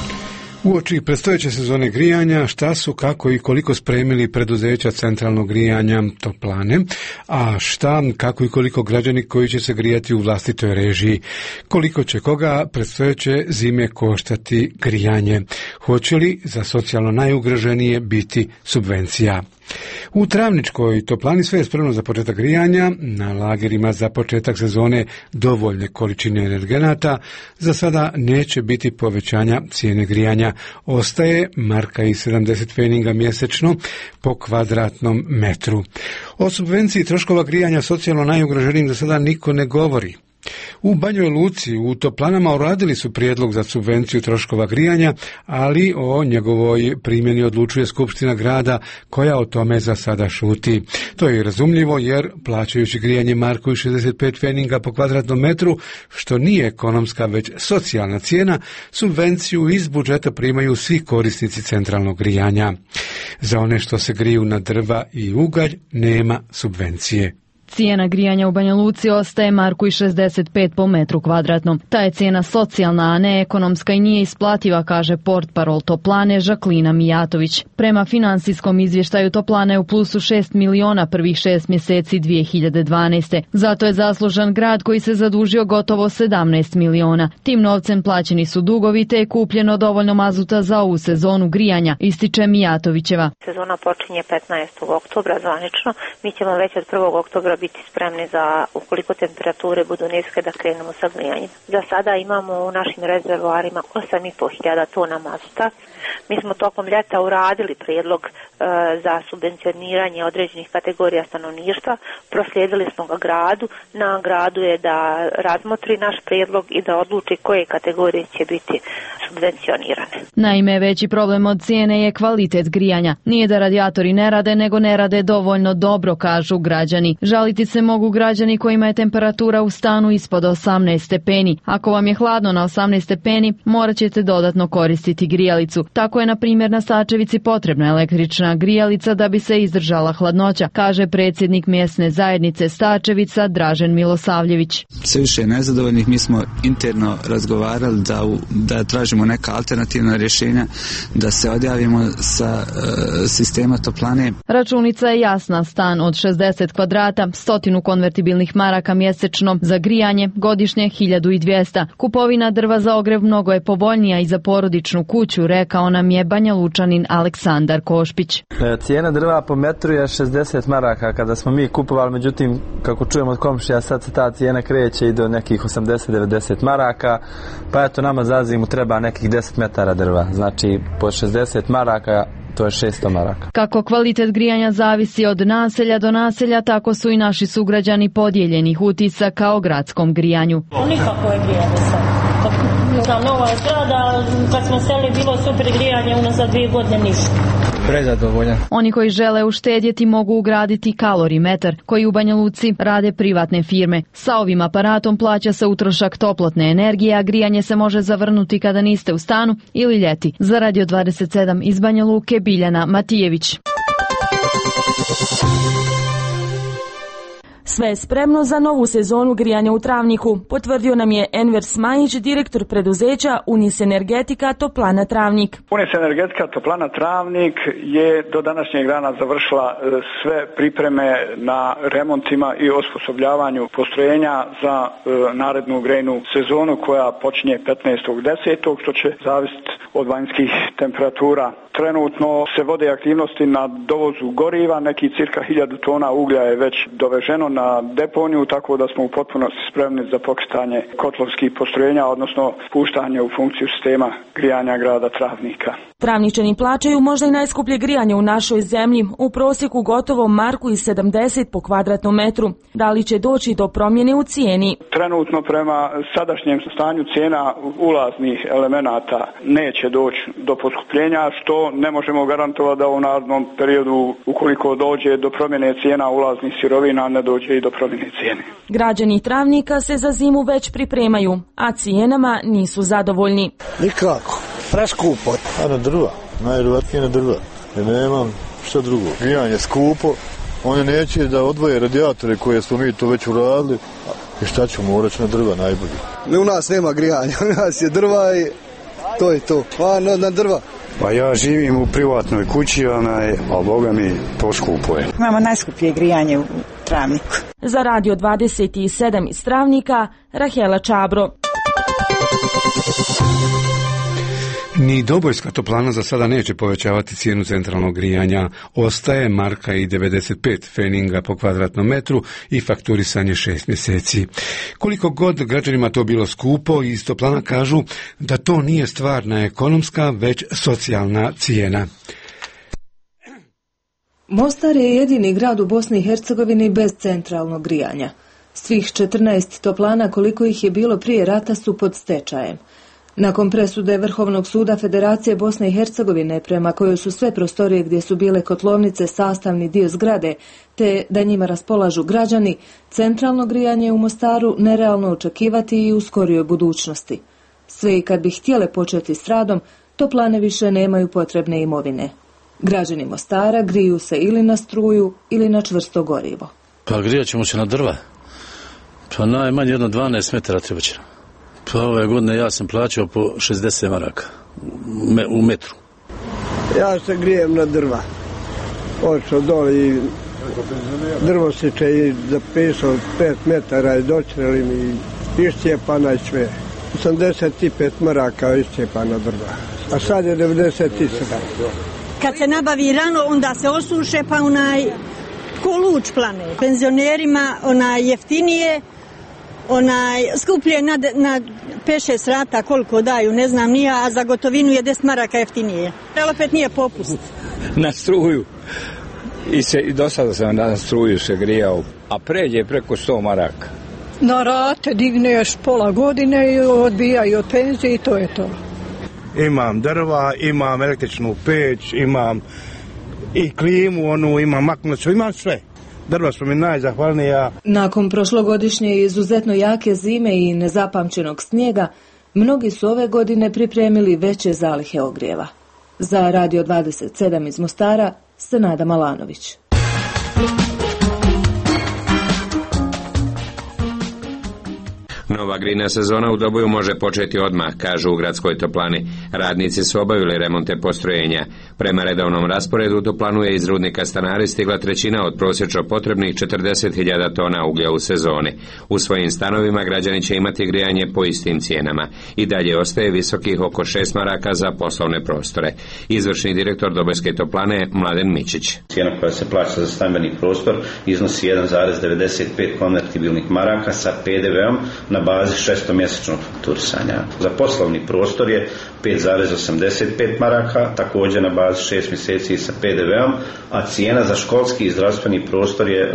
Uoči predstojeće sezone grijanja, šta su, kako i koliko spremili preduzeća centralnog grijanja toplane, a šta, kako i koliko građani koji će se grijati u vlastitoj režiji, koliko će koga predstojeće zime koštati grijanje, hoće li za socijalno najugroženije biti subvencija. U Travničkoj toplani sve je spremno za početak grijanja, na lagerima za početak sezone dovoljne količine energenata, za sada neće biti povećanja cijene grijanja, ostaje marka i 70 pfeninga mjesečno po kvadratnom metru. O subvenciji troškova grijanja socijalno najugroženijim za sada niko ne govori. U Banjoj Luci u toplanama uradili su prijedlog za subvenciju troškova grijanja, ali o njegovoj primjeni odlučuje Skupština grada koja o tome za sada šuti. To je i razumljivo jer plaćajući grijanje marku i 65 pfeninga po kvadratnom metru, što nije ekonomska već socijalna cijena, subvenciju iz budžeta primaju svi korisnici centralnog grijanja. Za one što se griju na drva i ugalj nema subvencije. Cijena grijanja u Banja Luci ostaje marku i 65 po metru kvadratnom. Ta je cijena socijalna, a ne ekonomska i nije isplativa, kaže portparol Toplane Žaklina Mijatović. Prema finansijskom izvještaju Toplane u plusu 6 miliona prvih 6 mjeseci 2012. Zato je zaslužan grad koji se zadužio gotovo 17 miliona. Tim novcem plaćeni su dugovi te je kupljeno dovoljno mazuta za ovu sezonu grijanja, ističe Mijatovićeva. Sezona počinje 15. oktobra zvanično. Mi ćemo već od 1. oktobra biti spremni za, ukoliko temperature budu niske, da krenemo sa grijanjem. Za sada imamo u našim rezervoarima 8.500 tona mazuta. Mi smo tokom ljeta uradili prijedlog za subvencioniranje određenih kategorija stanovništva, proslijedili smo ga gradu, na gradu je da razmotri naš prijedlog i da odluči koje kategorije će biti subvencionirane. Naime, veći problem od cijene je kvalitet grijanja. Nije da radijatori ne rade, nego ne rade dovoljno dobro, kažu građani. Žaliti se mogu građani kojima je temperatura u stanu ispod 18 stepeni. Ako vam je hladno na 18 stepeni, morat ćete dodatno koristiti grijalicu. Tako je, na primjer, na Stačevici potrebna električna grijalica da bi se izdržala hladnoća, kaže predsjednik mjesne zajednice Stačevica Dražen Milosavljević. Sve više nezadovoljnih, mi smo interno razgovarali da tražimo neka alternativna rješenja, da se odjavimo sa sistema toplane. Računica je jasna, stan od 60 kvadrata, 100 konvertibilnih maraka mjesečno, za grijanje godišnje 1200. Kupovina drva za ogrjev mnogo je povoljnija i za porodičnu kuću, rekao nam je Banja Lučanin Aleksandar Košpić. Cijena drva po metru je 60 maraka kada smo mi kupovali, međutim, kako čujemo od komšija, sad se ta cijena kreće i do nekih 80-90 maraka, pa eto nama za zimu treba nekih 10 metara drva, znači po 60 maraka to je 600 maraka. Kako kvalitet grijanja zavisi od naselja do naselja, tako su i naši sugrađani podijeljenih utisaka o gradskom grijanju. Nikako je grijanje sad. Nova je zgrada, kad smo seli bilo super grijanje, unazad 2 godine ništa. Prezadovoljan. Oni koji žele uštedjeti mogu ugraditi kalorimetar, koji u Banja Luci rade privatne firme. Sa ovim aparatom plaća se utrošak toplotne energije, a grijanje se može zavrnuti kada niste u stanu ili ljeti. Za Radio 27 iz Banja Luke, Biljana Matijević. Sve je spremno za novu sezonu grijanja u Travniku, potvrdio nam je Enver Smajić, direktor preduzeća Unis Energetika Toplana Travnik. Unis Energetika Toplana Travnik je do današnjeg dana završila sve pripreme na remontima i osposobljavanju postrojenja za narednu grejnu sezonu koja počinje 15.10. što će zavisiti od vanjskih temperatura. Trenutno se vode aktivnosti na dovozu goriva, neki cirka 1000 tona uglja je već doveženo na deponiju, tako da smo u potpunosti spremni za pokretanje kotlovskih postrojenja, odnosno puštanje u funkciju sistema grijanja grada Travnika. Travničani plaćaju možda i najskuplje grijanje u našoj zemlji, u prosjeku gotovo 1,70 po kvadratnom metru. Da li će doći do promjene u cijeni? Trenutno prema sadašnjem stanju cijena ulaznih elemenata neće doći do poskupljenja, što ne možemo garantovati da u narednom periodu, ukoliko dođe do promjene cijena ulaznih sirovina, ne dođe i do promjene cijene. Građani Travnika se za zimu već pripremaju, a cijenama nisu zadovoljni. Nikako, preskupo. A na drva, najvjerojatnije na drva. Ja nemam šta drugo. Grijanje skupo, oni neće da odvoje radijatore koje smo mi to već uradili. I šta ću, morat ću na drva najbolje. U nas nema grijanja, u nas je drva i to je to. A na drva. Pa ja živim u privatnoj kući, a Boga mi to skupo je. Imamo najskuplje grijanje u Travniku. Za Radio 27 iz Travnika, Rahela Čabro. Ni Dobojska toplana za sada neće povećavati cijenu centralnog grijanja. Ostaje marka i 95 feninga po kvadratnom metru i fakturisanje 6 mjeseci. Koliko god građanima to bilo skupo, iz toplana kažu da to nije stvarna ekonomska, već socijalna cijena. Mostar je jedini grad u Bosni i Hercegovini bez centralnog grijanja. Svih 14 toplana, koliko ih je bilo prije rata, su pod stečajem. Nakon presude Vrhovnog suda Federacije Bosne i Hercegovine, prema kojoj su sve prostorije gdje su bile kotlovnice sastavni dio zgrade, te da njima raspolažu građani, centralno grijanje u Mostaru nerealno očekivati i u skorijoj budućnosti. Sve i kad bi htjele početi s radom, toplane više nemaju potrebne imovine. Građani Mostara griju se ili na struju ili na čvrsto gorivo. Pa grijat ćemo se na drva. Pa najmanje jedno 12 metara treba će. Pa ove godine ja sam plaćao po 60 maraka u metru. Ja se grijem na drva. Očeo dole i drvo seče i zapisao 5 metara i doćreli mi išćepana i sve. 85 maraka išćepana drva. A sad je 97. Kad se nabavi rano, onda se osuše, pa ko luč plane. Penzionerima jeftinije, skuplje na 5-6 rata koliko daju, ne znam nija, a za gotovinu je 10 maraka jeftinije. Ali opet nije popust. Na struju. I do sada sam na struju se grijao, a pređe preko 100 maraka. Na rate digneš pola godine i odbijaju od penzije i to je to. Imam drva, imam električnu peć, imam i klimu, imam maknicu, imam sve. Drva su mi najzahvalnija. Nakon prošlogodišnje izuzetno jake zime i nezapamćenog snijega, mnogi su ove godine pripremili veće zalihe ogrijeva. Za Radio 27 iz Mostara, Senada Malanović. Nova grejna sezona u Doboju može početi odmah, kažu u gradskoj toplani. Radnici su obavili remonte postrojenja. Prema redovnom rasporedu u toplanu je iz rudnika Stanari stigla trećina od prosječno potrebnih 40.000 tona uglja u sezoni. U svojim stanovima građani će imati grijanje po istim cijenama. I dalje ostaje visokih oko 6 maraka za poslovne prostore. Izvršni direktor Dobojske toplane Mladen Mičić. Cijena koja se plaća za stambeni prostor iznosi 1,95 konvertibilnih maraka sa PDV-om na bazi 6-mjesečnog fakturisanja. Za poslovni prostor je 5,85 maraka, također na bazi 6 mjeseci sa PDV-om, a cijena za školski i zdravstveni prostor je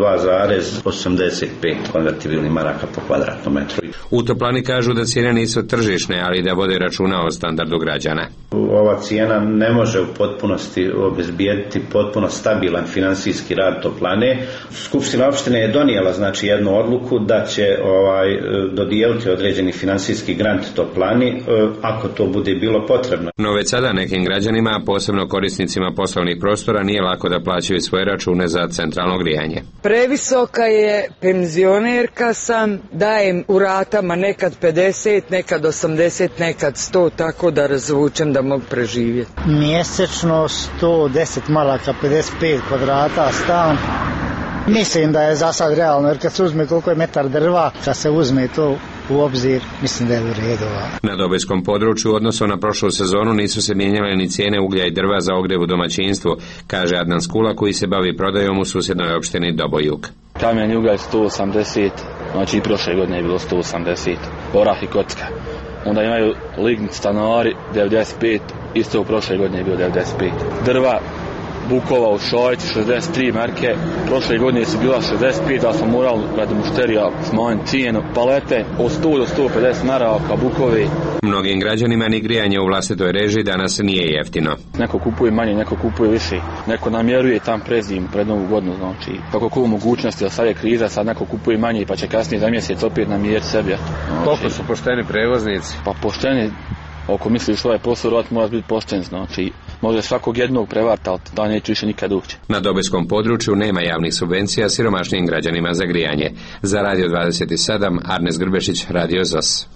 2,85 konvertibilnih maraka po kvadratnom metru. U toplani kažu da cijene nisu tržišne, ali da vode računa o standardu građana. Ova cijena ne može u potpunosti obezbijediti potpuno stabilan financijski rad toplane. Skupština opštine je donijela jednu odluku da će dodijeliti određeni financijski grant toplani ako to bude bilo potrebno. No već sada nekim građanima, posebno korisnicima poslovnih prostora, nije lako da plaćaju svoje račune za centralno grijanje. Previsoka je, penzionerka sam, dajem u ratama nekad 50, nekad 80, nekad 100, tako da razvučem da mogu preživjeti. Mjesečno 110 maraka, 55 kvadrata stan. Mislim da je za sad realno, jer kad se uzme koliko je metar drva, kad se uzme to u obzir, mislim da je u redu. Na Dobojskom području u odnosu na prošlu sezonu nisu se mijenjale ni cijene uglja i drva za ogrjev u domaćinstvu, kaže Adnan Skula koji se bavi prodajom u susjednoj opštini Dobojug. Kamen ugalj 180, znači i prošle godine je bilo 180, orah i kocka. Onda imaju lignit stanari 95, isto u prošle godine je bilo 95. Drva bukova u Šojci 63 marke, prošle godine su bila 65, da smo morali radi mušterija smanjiti cijenu. Palete od 100 do 150 maraka bukovi. Mnogim građanima ni grijanje u vlastitoj režiji danas nije jeftino. Neko kupuje manje, neko kupuje više. Neko namjeruje tam prezim pred Novu godinu, znači kako koliko mogućnosti, ali sad je kriza, sad neko kupuje manje pa će kasnije za mjesec opet namjeriti sebi. Koliko su pošteni prevoznici? Pa pošteni, ako misliš ovaj posao rad mora biti pošten, znači može svakog jednog prevarta, ali da neće više nikad ući. Na Dobojskom području nema javnih subvencija siromašnim građanima za grijanje. Za Radio 27, Arnes Grbešić, Radio ZOS.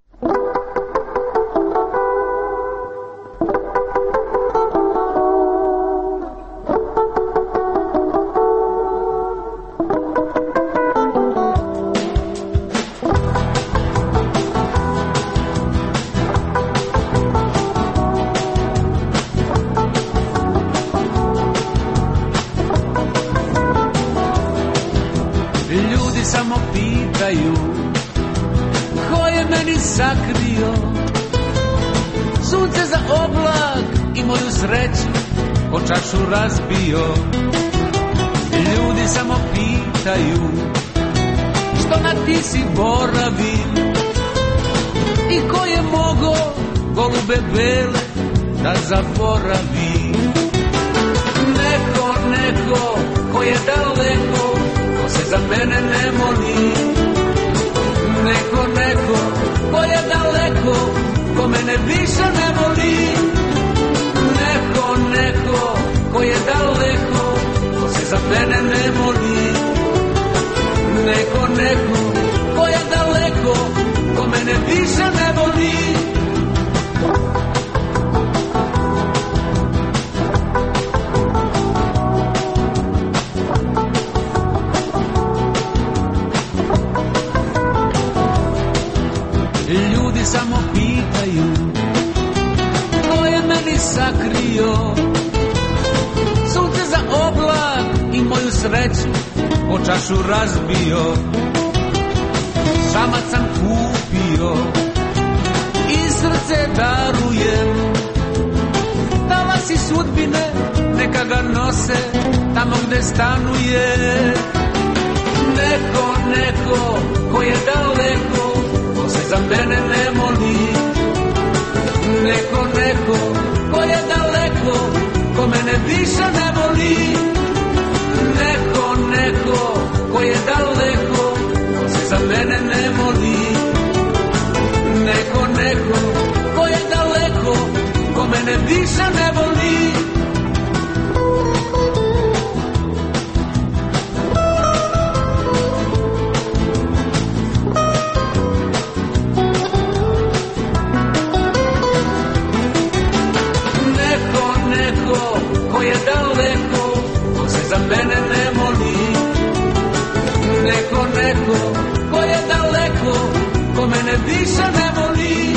Razbio. Ljudi samo pitaju što na ti si boravi i ko je mogo golube bele da zaboravi. Neko ko je daleko, ko se za mene ne moli. Neko ko je daleko, ko mene više ne voli. Neko ko je daleko, ko se za mene ne moli. Neko ko je daleko, ko mene više ne voli. Ljudi samo pitaju ko je meni sakrio sunce za oblak i moju sreću čašu razbio, šamac sam kupio i srce darujem. Talasi sudbine neka ga nose tamo gde stanuje. Neko ko je daleko, ko se za mene ne moli. Neko ko je daleko, ko mene više ne voli. Neko ko je daleko, ko se za mene ne moli. Neko ko je daleko, ko mene više ne voli. Ko je daleko, ko se za mene ne moli. Neko ko je daleko, ko mene više ne voli.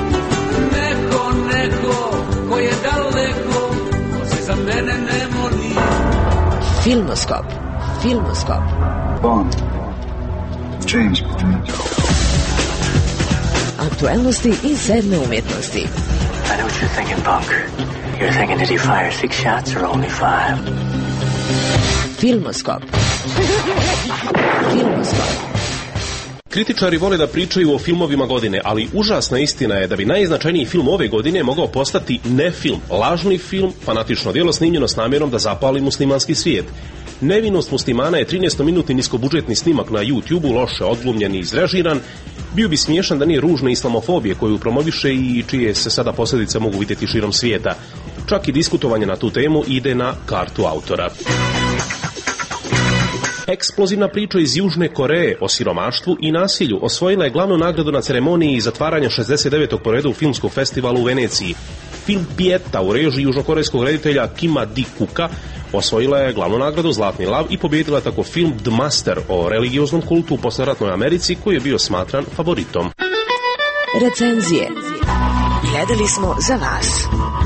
Neko ko je daleko, ko se za mene ne moli. Filmoskop. Bond. James. Aktuelnosti iz sedme umjetnosti. I know what you're thinking, Bunk. You're thinking, did he fire 6 shots or only 5? Filmoskop. Kritičari vole da pričaju o filmovima godine, ali užasna istina je da bi najznačajniji film ove godine mogao postati ne film, lažni film, fanatično djelo snimljeno s namjerom da zapali muslimanski svijet. Nevinost muslimana je 13-minutni niskobudžetni snimak na YouTube-u, loše odglumljen i izrežiran. Bio bi smiješan da nije ružne islamofobije koju promoviše i čije se sada posljedice mogu vidjeti širom svijeta. Čak i diskutovanje na tu temu ide na kartu autora. Eksplozivna priča iz Južne Koreje o siromaštvu i nasilju osvojila je glavnu nagradu na ceremoniji zatvaranja 69. po redu filmskog festivala u Veneciji. Film Pieta u režiji južnokorejskog reditelja Kima Di-kuka osvojila je glavnu nagradu Zlatni lav i pobijedila tako film The Master o religioznom kultu u poslijeratnoj Americi koji je bio smatran favoritom. Recenzije. Gledali smo za vas.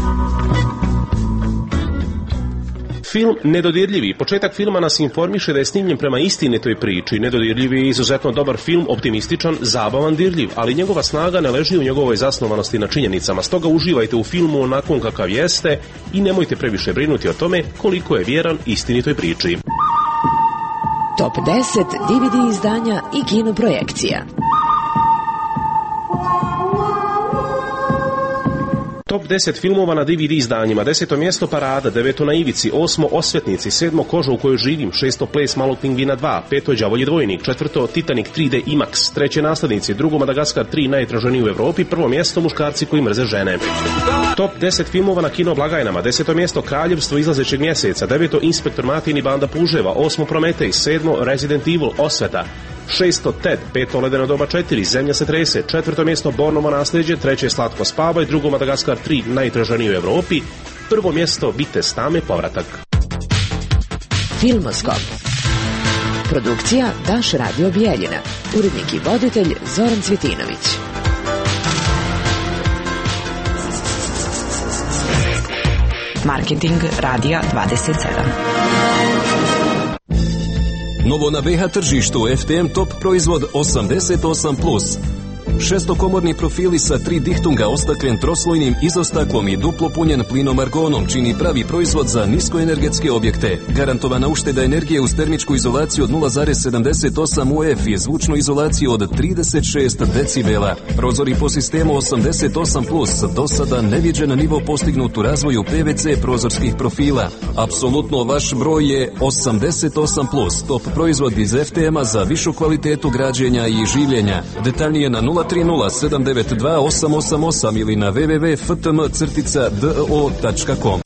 Film Nedodirljivi. Početak filma nas informiše da je snimljen prema istinitoj priči. Nedodirljivi je izuzetno dobar film, optimističan, zabavan, dirljiv, ali njegova snaga ne leži u njegovoj zasnovanosti na činjenicama. Stoga uživajte u filmu onakvom kakav jeste i nemojte previše brinuti o tome koliko je vjeran istinitoj priči. Top 10 DVD izdanja i kinoprojekcija. Top 10 filmova na DVD izdanjima. 10. mjesto Parada, 9. Na ivici, 8. Osvetnici, 7. Koža u kojoj živim, 6. Ples malog pingvina 2, 5. Đavolji dvojnik, 4. Titanic 3D IMAX, 3. Naslednici, 2. Madagaskar 3 najtraženiji u Evropi, 1. mjesto Muškarci koji mrze žene. Top 10 filmova na kino blagajnama. 10. mjesto Kraljevstvo izlazećeg mjeseca, 9. Inspektor Matin i banda puževa, 8. Prometej, 7. Resident Evil Osveta, 6. Ted, 5. Ledeno doba 4, Zemlja se trese, 4. mjesto Bornovo nasljeđe, 3. Slatko spava i 2. Madagaskar 3 najtraženiji u Evropi, 1. mjesto Vitez Tame povratak. Filmoskop. Produkcija Daš Radio Bijeljina. Urednik i voditelj Zoran Cvjetinović. Marketing Radija 27. Novo na BH tržištu FTM Top proizvod 88+. Šestokomorni profili sa 3 dihtunga ostaklen troslojnim izostaklom i duplo punjen plinom argonom čini pravi proizvod za niskoenergetske objekte. Garantovana ušteda energije uz termičku izolaciju od 0,78 UF i zvučnu izolaciju od 36 decibela. Prozori po sistemu 88+, do sada neviđen nivo postignut u razvoju PVC prozorskih profila. Apsolutno vaš broj je 88+, top proizvod iz FTM-a za višu kvalitetu građenja i življenja. Detaljnije na 030-792-888 ili na www.ftm-do.com.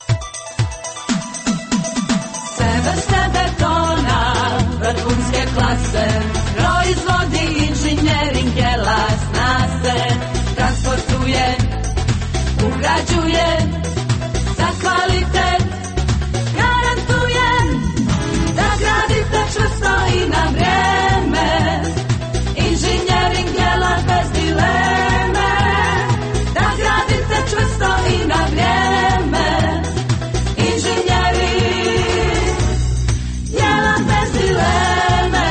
Sebe tona, vrhunske klase, proizvodi inženjering jela snase, transportuje, ugrađuje, za kvalitet garantuje, da gradite čvrsto i na vrijeme, inženjering jela bez dileme, da gradite čvrsto i na vrijeme, inženjering jela bez dileme.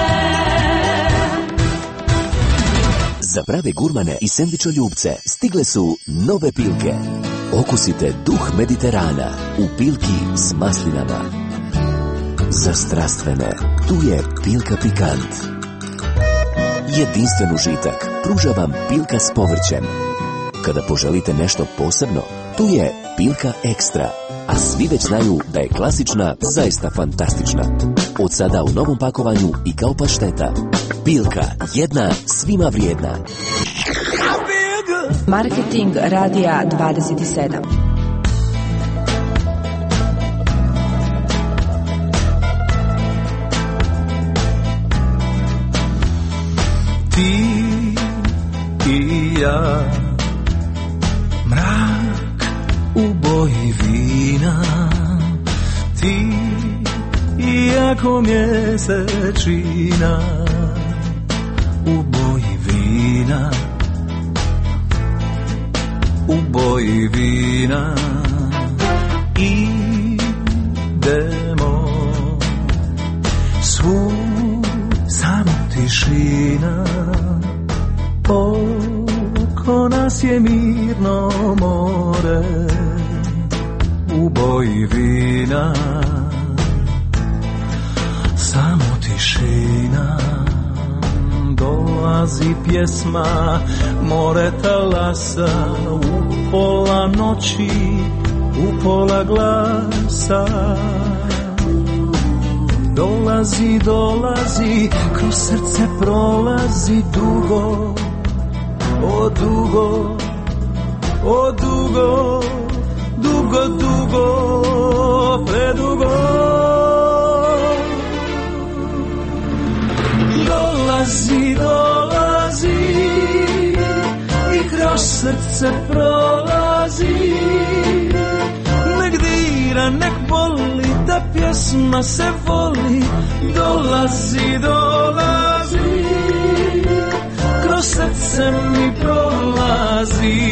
Za prave gurmane i sendvičoljubce stigle su nove Pilke. Okusite duh Mediterana u Pilki s maslinama. Za strastvene, tu je Pilka Pikant. Jedinstven užitak pruža vam Pilka s povrćem. Kada poželite nešto posebno, tu je Pilka Ekstra. A svi već znaju da je klasična zaista fantastična. Od sada u novom pakovanju i kao pašteta. Pilka, jedna svima vrijedna. Marketing Radija 27. Ti i ja, mrak u boji vina, ti iako mjesečina u boji vina, u boji vina idemo svu samo tišina, oko nas je mirno more u boji vina, samo tišina. Dolazi pjesma, more talasa, u pola noći, u pola glasa. Dolazi, dolazi, kroz srce prolazi dugo, o dugo, o dugo, dugo, dugo, predugo. Dolazi, dolazi i kroz srce prolazi. Nek dira, nek boli, da pjesma se voli. Dolazi, dolazi, kroz srce mi prolazi.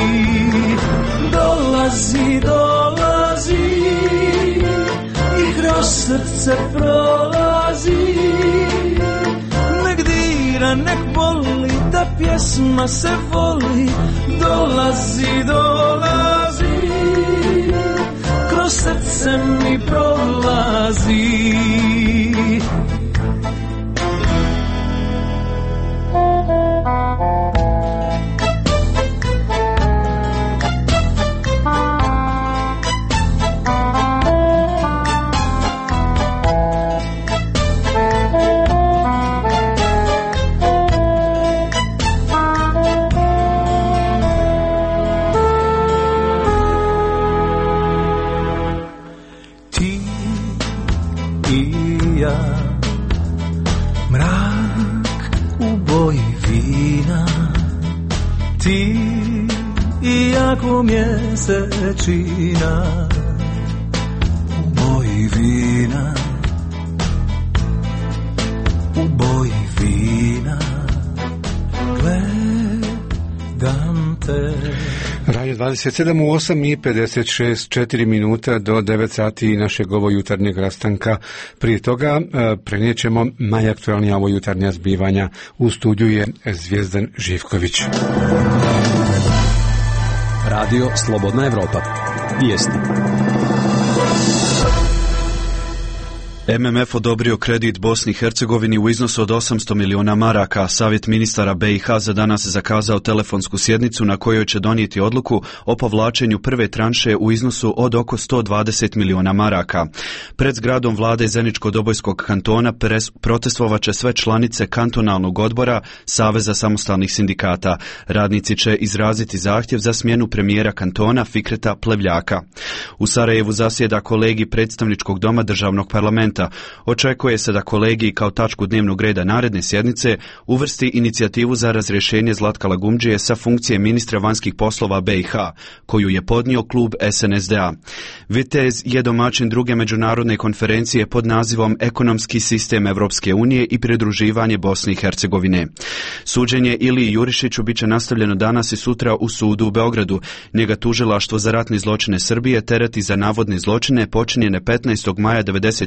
Dolazi, dolazi i kroz srce prolazi. Nek boli, da pjesma se voli. Dolazi, dolazi, kroz srce mi prolazi. Iako mjesečina u boji vina, u boji vina gledam te. Radio 27 u 8:56, 4 minuta do 9 sati našeg ovo jutarnjeg rastanka. Prije toga prenijećemo najaktualnija ovo jutarnja zbivanja. U studiju je Zvijezdan Živković. Radio Slobodna Evropa. Vijesti. MMF odobrio kredit Bosni i Hercegovini u iznosu od 800 miliona maraka. Savjet ministara BiH za danas zakazao telefonsku sjednicu na kojoj će donijeti odluku o povlačenju prve tranše u iznosu od oko 120 miliona maraka. Pred zgradom vlade Zeničko-Dobojskog kantona protestvovat će sve članice kantonalnog odbora Saveza samostalnih sindikata. Radnici će izraziti zahtjev za smjenu premijera kantona Fikreta Plevljaka. U Sarajevu zasjeda kolegij predstavničkog doma državnog parlamenta. Očekuje se da kolegij kao tačku dnevnog reda naredne sjednice uvrsti inicijativu za razrješenje Zlatka Lagumdžije sa funkcije ministra vanjskih poslova BiH, koju je podnio klub SNSDA. Vitez je domaćin druge međunarodne konferencije pod nazivom Ekonomski sistem Evropske unije i pridruživanje Bosne i Hercegovine. Suđenje Iliji Jurišiću biće nastavljeno danas i sutra u sudu u Beogradu. Njega tužilaštvo za ratne zločine Srbije tereti za navodne zločine počinjene 15. maja 1992.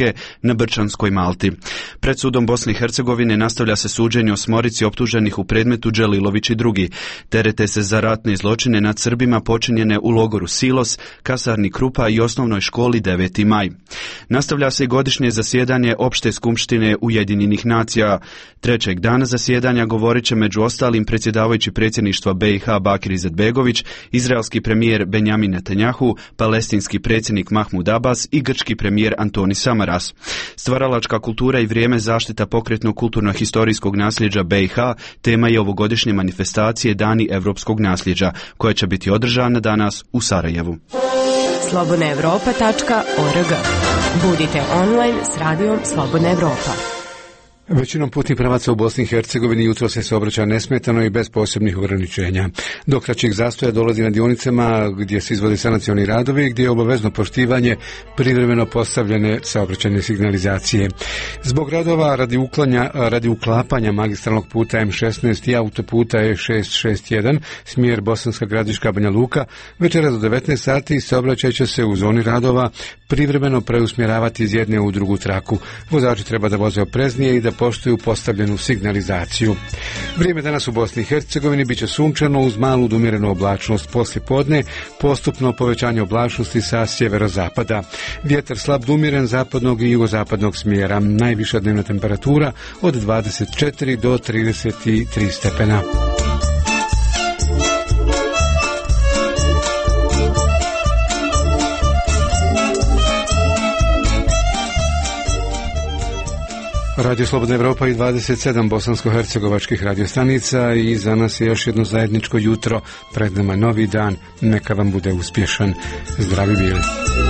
Srbije na Brčanskoj Malti. Pred sudom Bosne i Hercegovine nastavlja se suđenje osmorici optuženih u predmetu Đelilović i drugi. Terete se za ratne zločine nad Srbima počinjene u logoru Silos, kasarni Krupa i osnovnoj školi 9. maj. Nastavlja se i godišnje zasjedanje Opšte skupštine Ujedinjenih nacija. Trećeg dana zasjedanja govorit će među ostalim predsjedavajući predsjedništva BiH Bakir Izetbegović, izraelski premijer Benjamin Netanjahu, palestinski predsjednik Mahmud Abbas i grčki premijer Antoni Samaras. Stvaralačka kultura i vrijeme zaštita pokretnog kulturno-historijskog nasljeđa BiH tema je ovogodišnje manifestacije Dani evropskog nasljeđa, koja će biti održana danas u Sarajevu. slobodnaevropa.org. Budite online s radijom Slobodna Evropa. Većinom putnih pravaca u Bosni i Hercegovini jutro se saobraća nesmetano i bez posebnih ograničenja. Do kraćeg zastoja dolazi na dionicama gdje se izvode sanacioni radovi, gdje je obavezno poštivanje privremeno postavljene saobraćajne signalizacije. Zbog radova radi uklapanja magistralnog puta M16 i autoputa E661 smjer Bosanska Gradiška Banja Luka, večera do 19 sati saobraćaj će se u zoni radova privremeno preusmjeravati iz jedne u drugu traku. Vozači treba da voze opreznije i da poštuju postavljenu signalizaciju. Vrijeme danas u Bosni i Hercegovini bit će sunčano uz malu umjerenu oblačnost. Poslije podne postupno povećanje oblačnosti sa sjeverozapada. Vjetar slab do umjeren zapadnog i jugozapadnog smjera. Najviša dnevna temperatura od 24 do 33 stepena. Radio Slobodna Evropa i 27 bosansko-hercegovačkih radiostanica i za nas je još jedno zajedničko jutro. Pred nama novi dan. Neka vam bude uspješan. Zdravi bili.